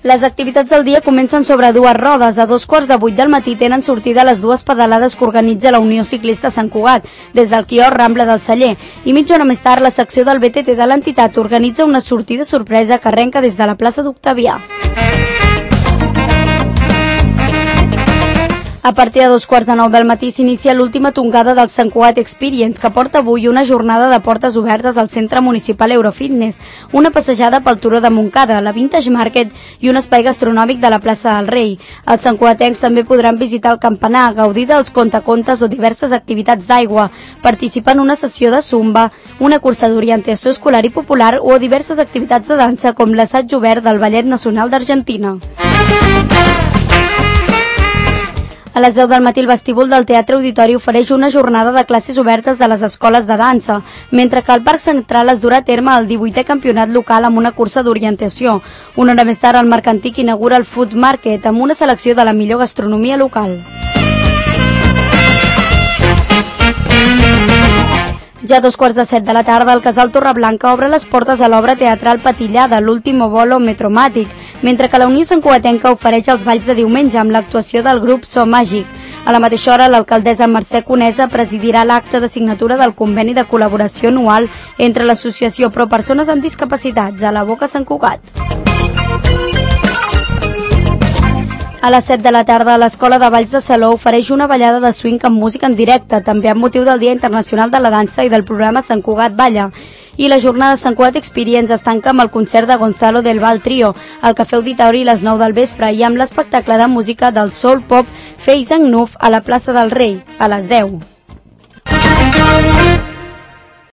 Les activitats del dia comencen sobre dues rodes. A 7:15 del matí tenen sortida les dues pedalades que organitza la Unió Ciclista Sant Cugat, des del quiosc Rambla del Celler. I mitja hora més tard, la secció del BTT de l'entitat organitza una sortida sorpresa que arrenca des de la plaça d'Octavià. A partir de 9:15 del matí s'inicia l'última tongada del Sant Cugat Experience, que porta avui una jornada de portes obertes al Centre Municipal Eurofitness, una passejada pel Turó de Montcada, la Vintage Market i un espai gastronòmic de la plaça del Rei. Els santcugatencs també podran visitar el campanar, gaudir dels contacontes o diverses activitats d'aigua, participar en una sessió de zumba, una cursa d'orientació escolar i popular o diverses activitats de dansa com l'assaig obert del Ballet Nacional d'Argentina. A les 10 del matí el vestíbul del Teatre Auditori ofereix una jornada de classes obertes de les escoles de dansa, mentre que al Parc Central es durà a terme el 18è campionat local amb una cursa d'orientació. Una hora més tard el Marc Antic inaugura el Food Market amb una selecció de la millor gastronomia local. Ja a 7:15 de la tarda, el Casal Torreblanca obre les portes a l'obra teatral Patillada, l'último bolo metromàtic, mentre que la Unió Santcugatenca ofereix els balls de diumenge amb l'actuació del grup So Màgic. A la mateixa hora, l'alcaldessa Mercè Conesa presidirà l'acte de signatura del conveni de col·laboració anual entre l'Associació Pro Persones amb Discapacitats a la Boca Sant Cugat. A les 7 de la tarda, l'Escola de Balls de Salou ofereix una ballada de swing amb música en directe, també amb motiu del Dia Internacional de la Dansa i del programa Sant Cugat Balla. I la jornada Sant Cugat Experience es tanca amb el concert de Gonzalo del Val Trio, al Cafè Auditori a les 9 del vespre i amb l'espectacle de música del soul pop Face and Nuf a la plaça del Rei, a les 10.